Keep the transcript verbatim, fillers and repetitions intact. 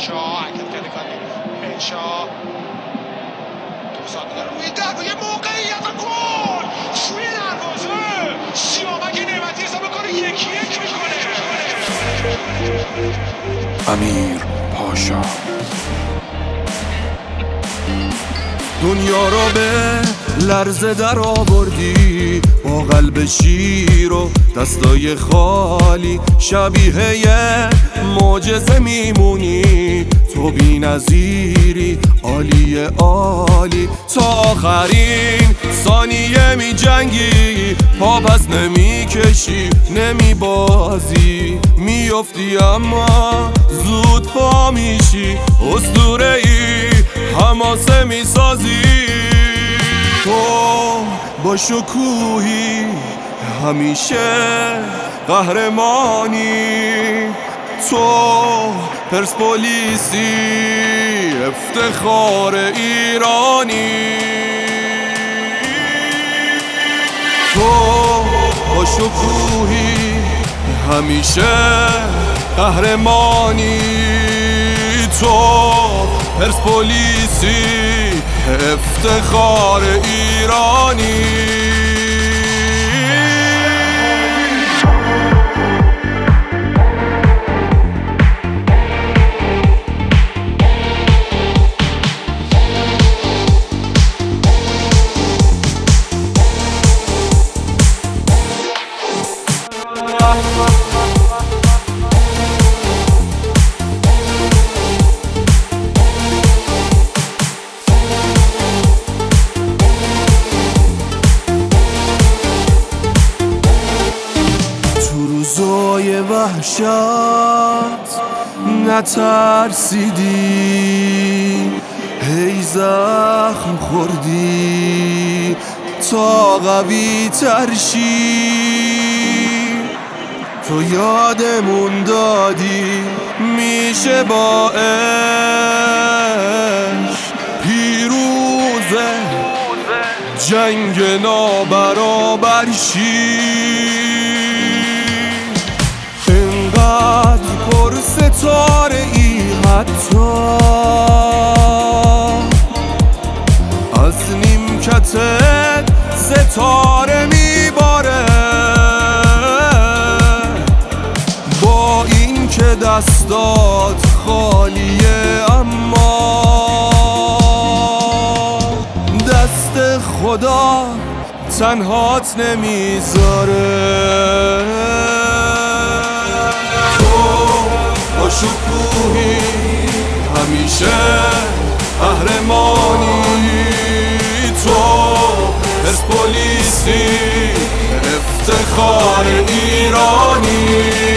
پاشا حرکت کرده کاری بنشا دوستان میداره روی در یه موقعیت و گل توی دروازه سیامک نعمتی حساب کنه یکی یک میکنه. امیر پاشا دنیا را به لرزه در آوردی با قلب شیر و دستای خالی، شبیه یه معجزه میمونی تو بی نظیری، عالی عالی تا آخرین ثانیه می جنگی، پا پس نمی کشی نمی بازی، میافتی اما زود پا میشی، اسطوره ای حماسه می سازی. تو با شکوهی همیشه قهرمانی، تو پرسپولیسی افتخار ایرانی، تو با شکوهی همیشه قهرمانی، تو پرسپولیسی افتخار ایرانی. روزای وحشت نترسیدی، هی زخم خوردی تا قوی ترشی، تو یادمون دادی میشه با عشق پیروز جنگ نابرابر شی، انقدر پر ستاره ای حتی از نیمکتت ستاره میباره، با این که دستات خالیه اما دست خدا تنهات نمیذاره. با شکوهی همیشه قهرمانی، تو پرسپولیسی افتخار ایرانی.